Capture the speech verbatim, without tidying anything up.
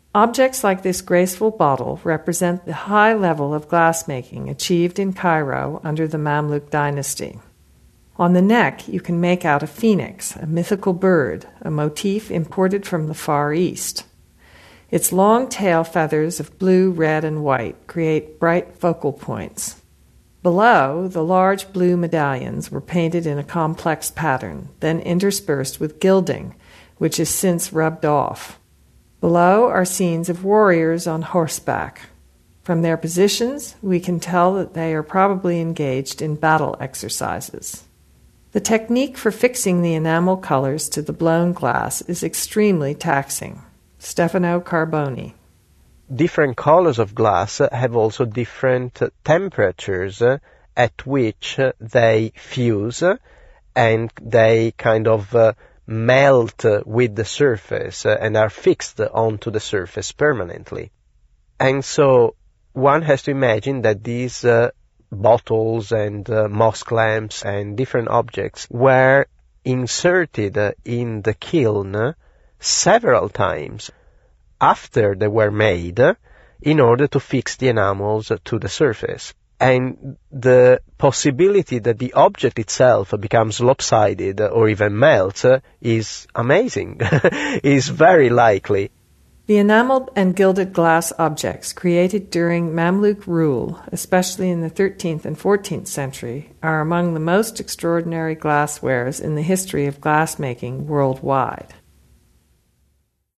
Objects like this graceful bottle represent the high level of glassmaking achieved in Cairo under the Mamluk dynasty. On the neck, you can make out a phoenix, a mythical bird, a motif imported from the Far East. Its long tail feathers of blue, red, and white create bright focal points. Below, the large blue medallions were painted in a complex pattern, then interspersed with gilding, which is since rubbed off. Below are scenes of warriors on horseback. From their positions, we can tell that they are probably engaged in battle exercises. The technique for fixing the enamel colors to the blown glass is extremely taxing. Stefano Carboni. Different colors of glass have also different temperatures at which they fuse and they kind of uh, melt with the surface and are fixed onto the surface permanently. And so one has to imagine that these uh, bottles and uh, mosque lamps and different objects were inserted in the kiln several times after they were made in order to fix the enamels to the surface. And the possibility that the object itself becomes lopsided or even melts is amazing, is very likely. The enameled and gilded glass objects created during Mamluk rule, especially in the thirteenth and fourteenth century, are among the most extraordinary glasswares in the history of glassmaking worldwide.